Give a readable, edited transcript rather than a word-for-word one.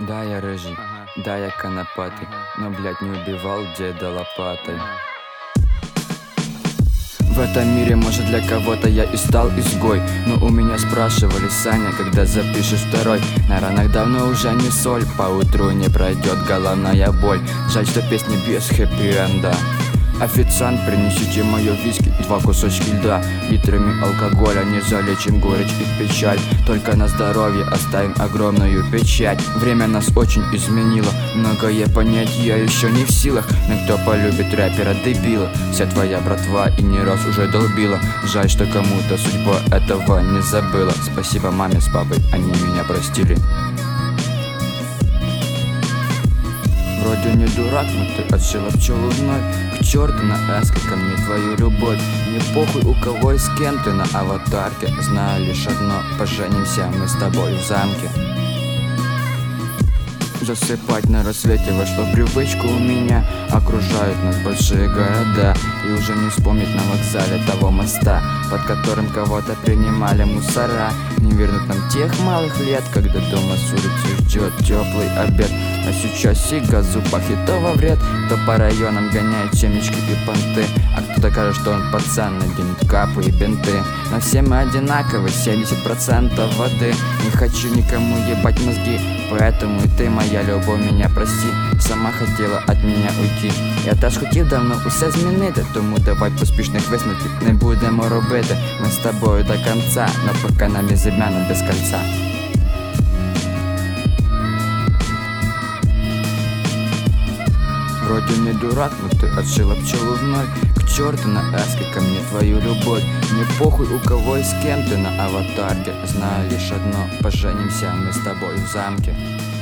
Да, я рыжий, да, я конопатый, но, блядь, не убивал деда лопатой. В этом мире, может, для кого-то я и стал изгой, но у меня спрашивали: Саня, когда запишешь второй? На ранах давно уже не соль, поутру не пройдет головная боль. Жаль, что песня без хэппи-энда. Официант, принесите мое виски, 2 кусочки льда. Литрами алкоголя не залечим горечь и печаль, только на здоровье оставим огромную печать. Время нас очень изменило, многое понять я еще не в силах. Но кто полюбит рэпера дебила? Вся твоя братва и не раз уже долбила. Жаль, что кому-то судьба этого не забыла. Спасибо маме с папой, они меня простили. Вроде не дурак, но ты отшила пчелу вновь. К черту на эске, ко мне твою любовь. Не похуй у кого и с кем ты на аватарке. Знаю лишь одно, поженимся мы с тобой в замке. Засыпать на рассвете вошло в привычку у меня. Окружают нас большие города, и уже не вспомнить на вокзале того моста, под которым кого-то принимали мусора. Не вернут нам тех малых лет, когда дома с улицы ждет теплый обед. А сейчас сига зубах и то во вред. Кто по районам гоняет семечки и понты, а кто-то кажет, что он пацан, наденет капы и бинты. Но все мы одинаковы, 70% воды. Не хочу никому ебать мозги, поэтому и ты, моя любовь, меня прости. Сама хотіла от меня уйти. Я теж хотів давно усе змінити, тому давай поспішних висновків не будемо робити. Ми з тобою до конца, но пока нам безымянно без кольца. Вроде не дурак, но ты отшила пчелу вновь. К черту на эске, ко мне твою любовь. Не похуй у кого и с кем ты на аватарке. Знаю лишь одно, поженимся мы с тобой в замке.